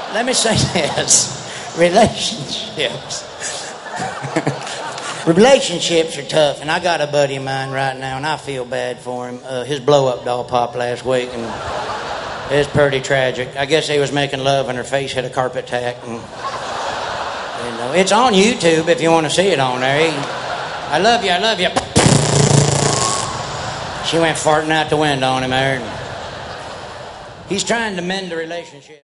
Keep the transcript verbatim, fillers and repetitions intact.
let me say this. Relationships. Relationships are tough, and I got a buddy of mine right now, and I feel bad for him. Uh, his blow-up doll popped last week, and it's pretty tragic. I guess he was making love, and her face hit a carpet tack. And, you know, it's on YouTube if you want to see it on there. He, I love you, I love you. She went farting out the window on him there. He's trying to mend the relationship.